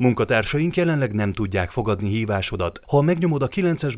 Munkatársaink jelenleg nem tudják fogadni hívásodat. Ha megnyomod a 9-es